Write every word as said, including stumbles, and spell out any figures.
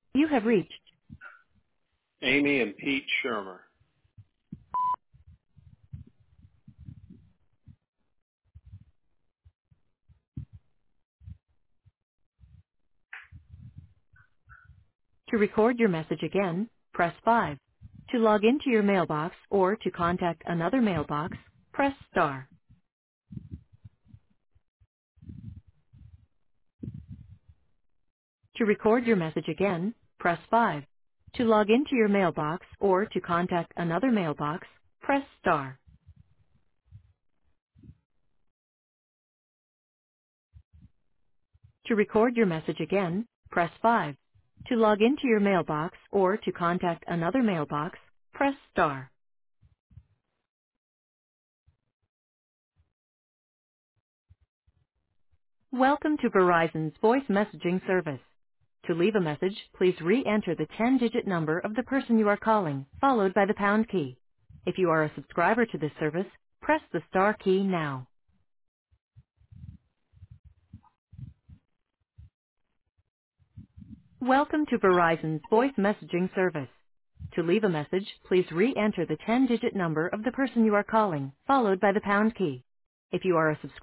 You have reached. Amy and Pete Shermer. To record your message again, press five. To log into your mailbox or to contact another mailbox, press star. To record your message again, press five. To log into your mailbox or to contact another mailbox, press star. To record your message again, press five. To log into your mailbox or to contact another mailbox, press star. Welcome to Verizon's voice messaging service. To leave a message, please re-enter the ten-digit number of the person you are calling, followed by the pound key. If you are a subscriber to this service, press the star key now. Welcome to Verizon's voice messaging service. To leave a message, please re-enter the ten-digit number of the person you are calling, followed by the pound key. If you are a subscriber,